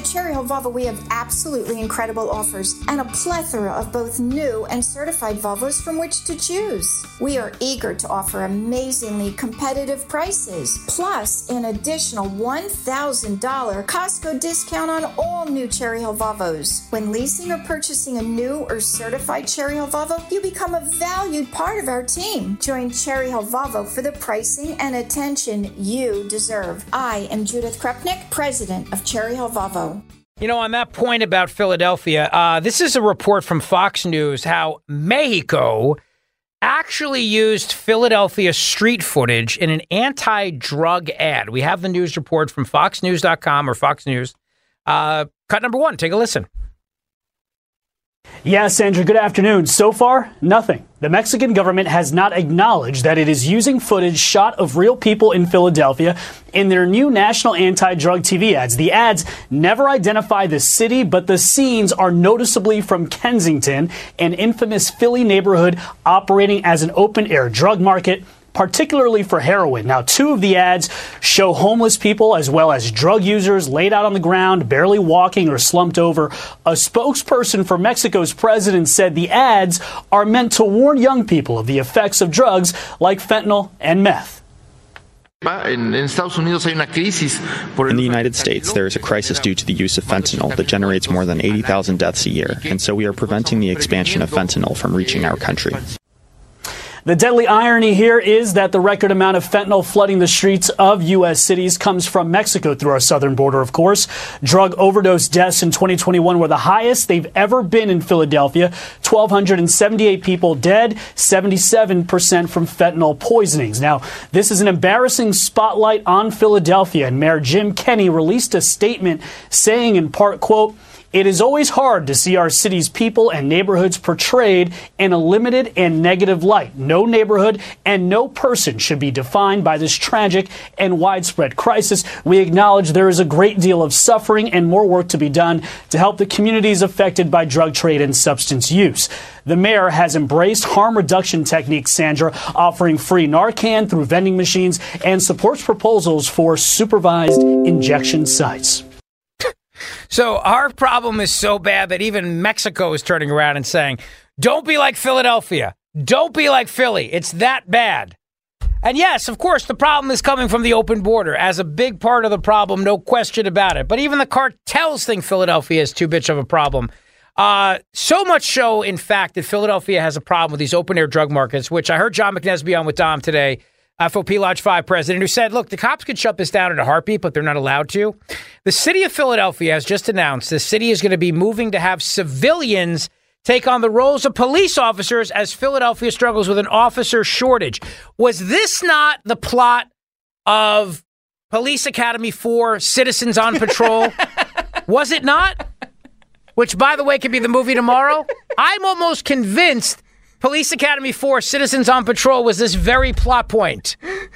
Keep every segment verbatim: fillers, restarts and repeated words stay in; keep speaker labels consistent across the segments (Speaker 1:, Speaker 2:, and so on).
Speaker 1: Cherry Hill Volvo, we have absolutely incredible offers and a plethora of both new and certified Volvos from which to choose. We are eager to offer amazingly competitive prices, plus an additional one thousand dollars Costco discount on all new Cherry Hill Volvos. When leasing or purchasing a new or certified Cherry Hill Volvo, you become a valued part of our team. Join Cherry Hill Volvo for the pricing and attention you deserve. I am Judith Krupnik, president of Cherry Hill Volvo.
Speaker 2: You know, on that point about Philadelphia, uh, this is a report from Fox News how Mexico actually used Philadelphia street footage in an anti-drug ad. We have the news report from fox news dot com or Fox News. Uh, cut number one. Take a listen.
Speaker 3: Yeah, Sandra, good afternoon. So far, nothing. The Mexican government has not acknowledged that it is using footage shot of real people in Philadelphia in their new national anti-drug T V ads. The ads never identify the city, but the scenes are noticeably from Kensington, an infamous Philly neighborhood operating as an open-air drug market, particularly for heroin. Now, two of the ads show homeless people as well as drug users laid out on the ground, barely walking or slumped over. A spokesperson for Mexico's president said the ads are meant to warn young people of the effects of drugs like fentanyl and meth.
Speaker 4: In the United States, there is a crisis due to the use of fentanyl that generates more than eighty thousand deaths a year, and so we are preventing the expansion of fentanyl from reaching our country.
Speaker 3: The deadly irony here is that the record amount of fentanyl flooding the streets of U S cities comes from Mexico through our southern border, of course. Drug overdose deaths in twenty twenty-one were the highest they've ever been in Philadelphia. one thousand two hundred seventy-eight people dead, seventy-seven percent from fentanyl poisonings. Now, this is an embarrassing spotlight on Philadelphia, and Mayor Jim Kenney released a statement saying in part, quote, "It is always hard to see our city's people and neighborhoods portrayed in a limited and negative light. No neighborhood and no person should be defined by this tragic and widespread crisis. We acknowledge there is a great deal of suffering and more work to be done to help the communities affected by drug trade and substance use." The mayor has embraced harm reduction techniques, Sandra, offering free Narcan through vending machines and supports proposals for supervised injection sites.
Speaker 2: So our problem is so bad that even Mexico is turning around and saying, don't be like Philadelphia. Don't be like Philly. It's that bad. And yes, of course, the problem is coming from the open border as a big part of the problem, no question about it. But even the cartels think Philadelphia is too bitch of a problem. Uh, so much so, in fact, that Philadelphia has a problem with these open-air drug markets, which I heard John McNesby on with Dom today, F O P Lodge five president, who said, look, the cops could shut this down in a heartbeat, but they're not allowed to. The city of Philadelphia has just announced the city is going to be moving to have civilians take on the roles of police officers as Philadelphia struggles with an officer shortage. Was this not the plot of Police Academy four, Citizens on Patrol? Was it not? Which, by the way, could be the movie tomorrow. I'm almost convinced Police Academy four, Citizens on Patrol was this very plot point.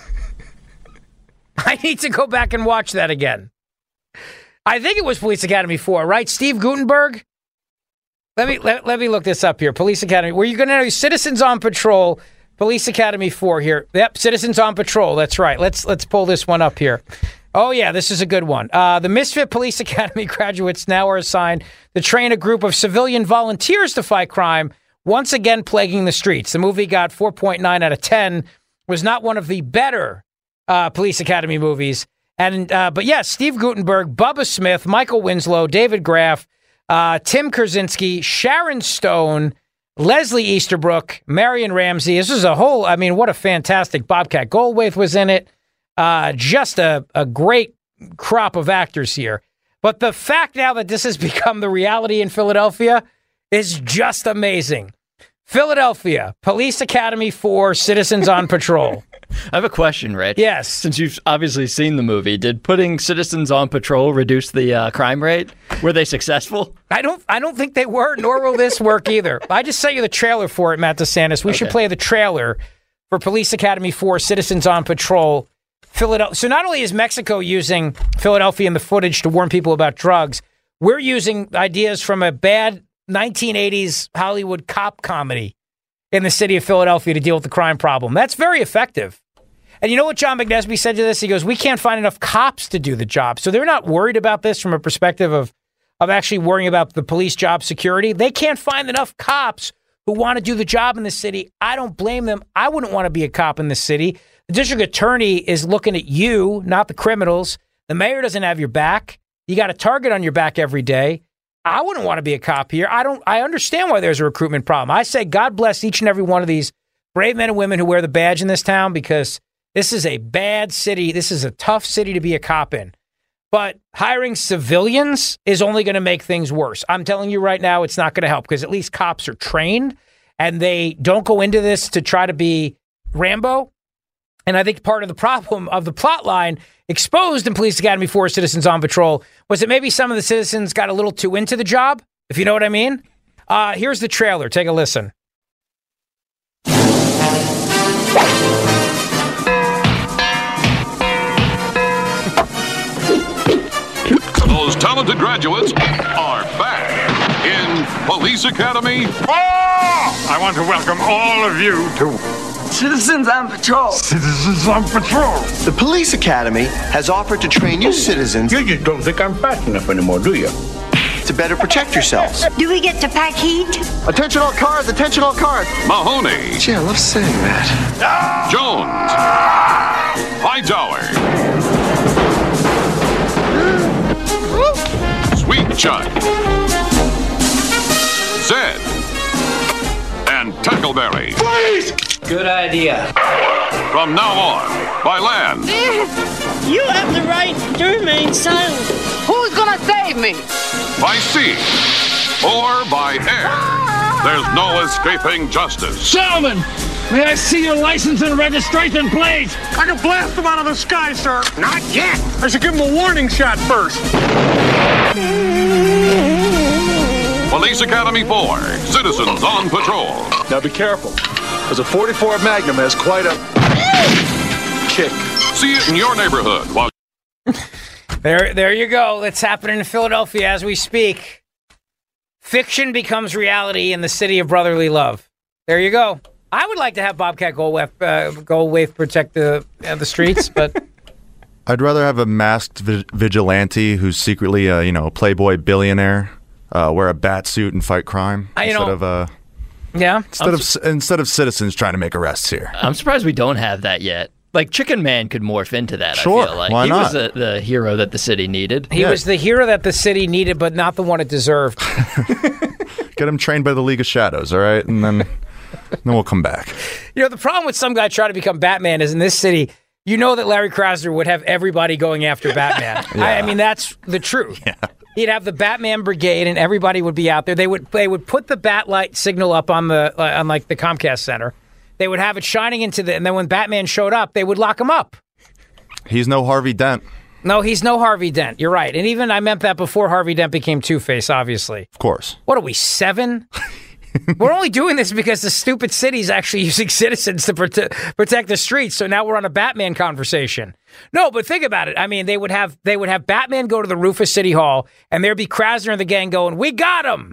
Speaker 2: I need to go back and watch that again. I think it was Police Academy four, right? Steve Guttenberg? Let me let, let me look this up here. Police Academy. Were you going to know Citizens on Patrol, Police Academy four here? Yep, Citizens on Patrol. That's right. Let's let's pull this one up here. Oh, yeah, this is a good one. Uh, the Misfit Police Academy graduates now are assigned to train a group of civilian volunteers to fight crime, once again plaguing the streets. The movie got four point nine out of ten, was not one of the better uh, Police Academy movies. And uh, But yes, Steve Guttenberg, Bubba Smith, Michael Winslow, David Graff, uh, Tim Kurzinski, Sharon Stone, Leslie Easterbrook, Marion Ramsey. This is a whole, I mean, what a fantastic, Bobcat Goldthwait was in it. Uh, just a, a great crop of actors here. But the fact now that this has become the reality in Philadelphia is just amazing. Philadelphia, Police Academy four, Citizens on Patrol.
Speaker 5: I have a question, Rich.
Speaker 2: Yes.
Speaker 5: Since you've obviously seen the movie, did putting Citizens on Patrol reduce the uh, crime rate? Were they successful?
Speaker 2: I don't I don't think they were, nor will this work either. I just sent you the trailer for it, Matt DeSantis. We okay. should play the trailer for Police Academy four, Citizens on Patrol. Philadelphia. So not only is Mexico using Philadelphia in the footage to warn people about drugs, we're using ideas from a bad nineteen eighties Hollywood cop comedy in the city of Philadelphia to deal with the crime problem. That's very effective. And you know what John McNesby said to this? He goes, we can't find enough cops to do the job. So they're not worried about this from a perspective of of actually worrying about the police job security. They can't find enough cops who want to do the job in the city. I don't blame them. I wouldn't want to be a cop in the city. The district attorney is looking at you, not the criminals. The mayor doesn't have your back. You got a target on your back every day. I wouldn't want to be a cop here. I don't. I understand why there's a recruitment problem. I say God bless each and every one of these brave men and women who wear the badge in this town, because this is a bad city. This is a tough city to be a cop in. But hiring civilians is only going to make things worse. I'm telling you right now, it's not going to help, because at least cops are trained and they don't go into this to try to be Rambo. And I think part of the problem of the plot line exposed in Police Academy four Citizens on Patrol was that maybe some of the citizens got a little too into the job, if you know what I mean. Uh, here's the trailer. Take a listen.
Speaker 6: Those talented graduates are back in Police Academy.
Speaker 7: Oh! I want to welcome all of you to
Speaker 8: Citizens on Patrol.
Speaker 7: Citizens on Patrol.
Speaker 9: The Police Academy has offered to train you citizens.
Speaker 7: You just don't think I'm fast enough anymore, do you?
Speaker 9: To better protect yourselves.
Speaker 10: Do we get to pack heat?
Speaker 9: Attention all cars, attention all cars.
Speaker 6: Mahoney.
Speaker 9: Gee, I love saying that.
Speaker 6: Jones. Hightower. Sweet Chuck. Zed. And Tackleberry.
Speaker 8: Please!
Speaker 11: Good idea.
Speaker 6: From now on, by land.
Speaker 12: You have the right to remain silent.
Speaker 13: Who's gonna save me?
Speaker 6: By sea. Or by air. There's no escaping justice.
Speaker 14: Gentlemen, may I see your license and registration, please?
Speaker 7: I can blast them out of the sky, sir. Not yet. I should give them a warning shot first.
Speaker 6: Police Academy four, Citizens on Patrol.
Speaker 15: Now be careful, because a forty-four Magnum has quite a kick.
Speaker 6: See it in your neighborhood. While
Speaker 2: there, there you go. It's happening in Philadelphia as we speak. Fiction becomes reality in the city of brotherly love. There you go. I would like to have Bobcat Goldthwait, uh, Goldthwait protect the uh, the streets, but
Speaker 16: I'd rather have a masked vi- vigilante who's secretly a you know a playboy billionaire. Uh, wear a bat suit and fight crime
Speaker 2: I,
Speaker 16: instead
Speaker 2: know,
Speaker 16: of uh,
Speaker 2: yeah.
Speaker 16: Instead
Speaker 5: I'm
Speaker 16: of su- instead of citizens trying to make arrests here.
Speaker 5: I'm surprised we don't have that yet. Like Chicken Man could morph into that.
Speaker 16: Sure,
Speaker 5: I feel like
Speaker 16: why
Speaker 5: he
Speaker 16: not?
Speaker 5: was the, the hero that the city needed.
Speaker 2: He
Speaker 16: Yeah.
Speaker 2: was the hero that the city needed, but not the one it deserved.
Speaker 16: Get him trained by the League of Shadows, all right, and then then we'll come back.
Speaker 2: You know, the problem with some guy trying to become Batman is in this city, you know that Larry Krasner would have everybody going after Batman.
Speaker 16: Yeah.
Speaker 2: I, I mean, that's the truth.
Speaker 16: Yeah.
Speaker 2: He'd have the Batman Brigade, and everybody would be out there. They would they would put the bat light signal up on the uh, on like the Comcast Center. They would have it shining into the, and then when Batman showed up, they would lock him up.
Speaker 16: He's no Harvey Dent.
Speaker 2: No, he's no Harvey Dent. You're right, and even I meant that before Harvey Dent became Two-Face. Obviously,
Speaker 16: Of course.
Speaker 2: what are we seven? We're only doing this because the stupid city's actually using citizens to prote- protect the streets. So now we're on a Batman conversation. No, but think about it. I mean, they would have they would have Batman go to the roof of City Hall, and there'd be Krasner and the gang going, "We got him!"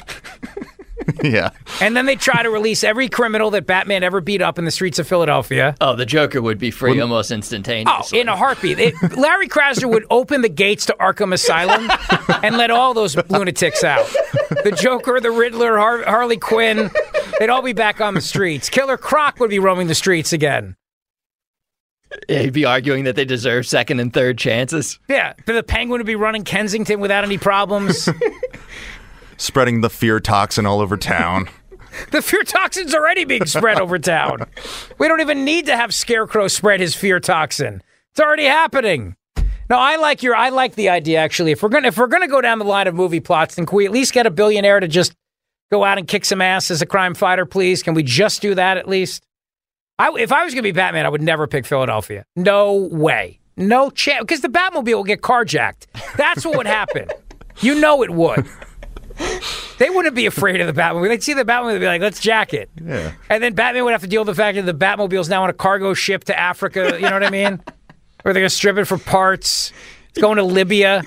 Speaker 16: Yeah.
Speaker 2: And then they try to release every criminal that Batman ever beat up in the streets of Philadelphia.
Speaker 5: Oh, the Joker would be free
Speaker 16: Wouldn't-
Speaker 5: almost instantaneously.
Speaker 2: Oh, in a heartbeat. It, Larry Krasner would open the gates to Arkham Asylum and let all those lunatics out. The Joker, the Riddler, Har- Harley Quinn, they'd all be back on the streets. Killer Croc would be roaming the streets again.
Speaker 5: Yeah, he'd be arguing that they deserve second and third chances.
Speaker 2: Yeah, the Penguin would be running Kensington without any problems.
Speaker 16: Spreading the fear toxin all over town.
Speaker 2: The fear toxin's already being spread over town. We don't even need to have Scarecrow spread his fear toxin. It's already happening. No, I like your. I like the idea actually. If we're gonna if we're gonna go down the line of movie plots, then can we at least get a billionaire to just go out and kick some ass as a crime fighter, please? Can we just do that at least? I, if I was gonna be Batman, I would never pick Philadelphia. No way. No chance. Because the Batmobile will get carjacked. That's what would happen. You know it would. They wouldn't be afraid of the Batmobile. They'd see the Batmobile and be like, let's jack it.
Speaker 16: Yeah.
Speaker 2: And then Batman would have to deal with the fact that the Batmobile's now on a cargo ship to Africa. You know what I mean? Or they're going to strip it for parts. It's going to Libya.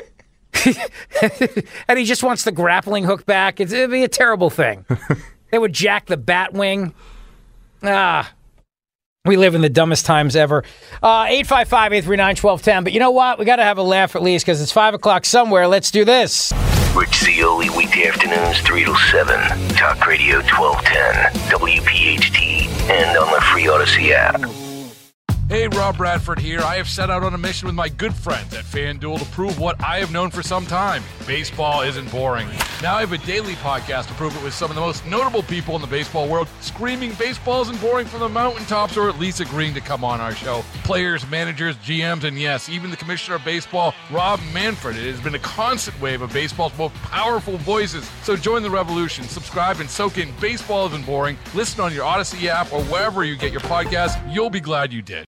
Speaker 2: And he just wants the grappling hook back. It's, it'd be a terrible thing. They would jack the Batwing. Ah. We live in the dumbest times ever. Uh, eight five five, eight three nine, one two one zero. But you know what? We got to have a laugh at least because it's five o'clock somewhere. Let's do this.
Speaker 10: Rich Cioli, weekday afternoons, three to seven. Talk Radio twelve ten, W P H T, and on the free Odyssey app.
Speaker 11: Hey, Rob Bradford here. I have set out on a mission with my good friends at FanDuel to prove what I have known for some time. Baseball isn't boring. Now I have a daily podcast to prove it with some of the most notable people in the baseball world, screaming baseball isn't boring from the mountaintops, or at least agreeing to come on our show. Players, managers, G Ms, and yes, even the commissioner of baseball, Rob Manfred. It has been a constant wave of baseball's most powerful voices. So join the revolution. Subscribe and soak in Baseball Isn't Boring. Listen on your Odyssey app or wherever you get your podcasts. You'll be glad you did.